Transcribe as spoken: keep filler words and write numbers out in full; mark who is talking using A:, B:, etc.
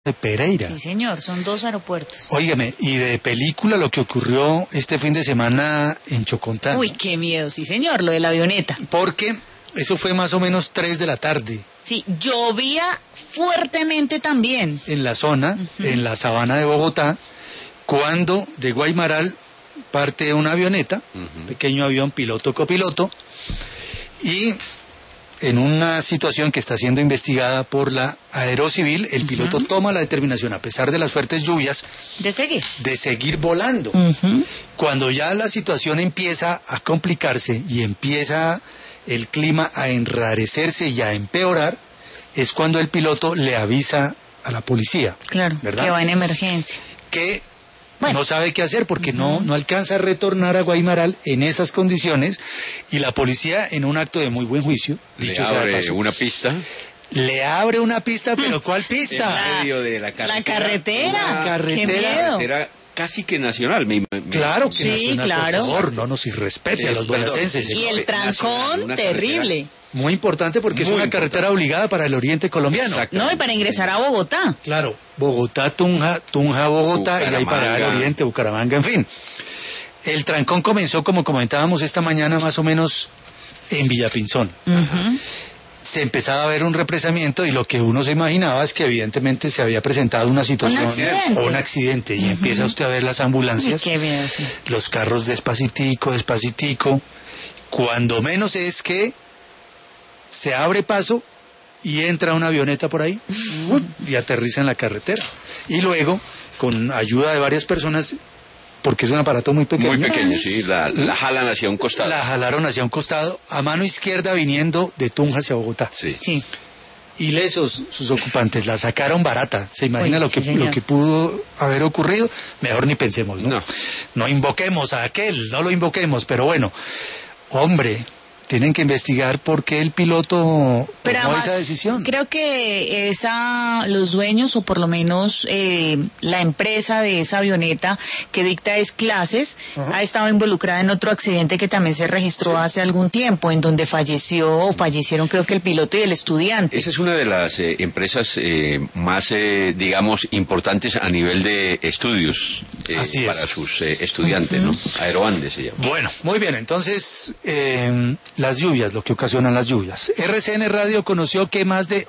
A: de Pereira.
B: Sí, señor, son dos aeropuertos.
A: Óigame, y de película lo que ocurrió este fin de semana en Chocontá.
B: Uy, qué miedo, sí, señor, lo de la avioneta.
A: Porque eso fue más o menos tres de la tarde.
B: Sí, llovía fuertemente también.
A: En la zona, uh-huh. en la sabana de Bogotá, cuando de Guaymaral parte una avioneta, uh-huh. pequeño avión piloto-copiloto, y en una situación que está siendo investigada por la Aerocivil, el piloto uh-huh. toma la determinación, a pesar de las fuertes lluvias,
B: de seguir,
A: de seguir volando.
B: Uh-huh.
A: Cuando ya la situación empieza a complicarse y empieza el clima a enrarecerse y a empeorar, es cuando el piloto le avisa a la policía.
B: Claro,
A: ¿verdad?
B: Que va en emergencia.
A: Que
B: bueno.
A: no sabe qué hacer porque uh-huh. no, no alcanza a retornar a Guaymaral en esas condiciones, y la policía, en un acto de muy buen juicio,
C: le
A: dicho
C: abre
A: sea de paso,
C: una pista.
A: Le abre una pista, pero ¿cuál pista?
C: En medio de la carretera.
B: La carretera.
A: La carretera.
B: Qué miedo.
C: Carretera casi que nacional. Me, me,
A: claro que
B: sí,
A: nacional,
B: claro.
A: por favor, no nos irrespete sí, a los boyacenses.
B: Y el trancón, terrible.
A: Muy importante porque muy es una importante. Carretera obligada para el oriente colombiano.
B: No, y para ingresar a Bogotá.
A: Claro, Bogotá, Tunja, Tunja, Bogotá, y de ahí para el oriente, Bucaramanga, en fin. El trancón comenzó, como comentábamos esta mañana, más o menos en Villapinzón.
B: Uh-huh.
A: Se empezaba a ver un represamiento y lo que uno se imaginaba es que evidentemente se había presentado una situación
B: un accidente.
A: o un accidente y uh-huh. empieza usted a ver las ambulancias,
B: qué bien, sí.
A: los carros despacitico, despacitico, cuando menos es que se abre paso y entra una avioneta por ahí uh-huh. y aterriza en la carretera, y luego con ayuda de varias personas, porque es un aparato muy pequeño.
C: Muy pequeño, sí, la, la jalan hacia un costado.
A: La jalaron hacia un costado, a mano izquierda viniendo de Tunja hacia Bogotá.
C: Sí.
B: sí.
A: Ilesos sus ocupantes, la sacaron barata. ¿Se imagina Oye, lo que
B: sí,
A: lo que pudo haber ocurrido? Mejor ni pensemos, ¿no?
C: No.
A: No invoquemos a aquel, no lo invoquemos, pero bueno, hombre, tienen que investigar por qué el piloto
B: Pero
A: tomó
B: además,
A: esa decisión.
B: Creo que esa, los dueños, o por lo menos eh, la empresa de esa avioneta que dicta es Clases, uh-huh. ha estado involucrada en otro accidente que también se registró sí. hace algún tiempo, en donde falleció o fallecieron creo que el piloto y el estudiante.
C: Esa es una de las eh, empresas eh, más, eh, digamos, importantes a nivel de estudios eh, para sus eh, estudiantes, uh-huh. ¿no? Aeroandes se llama.
A: Bueno, muy bien, entonces... Eh, las lluvias, lo que ocasionan las lluvias. R C N Radio conoció que más de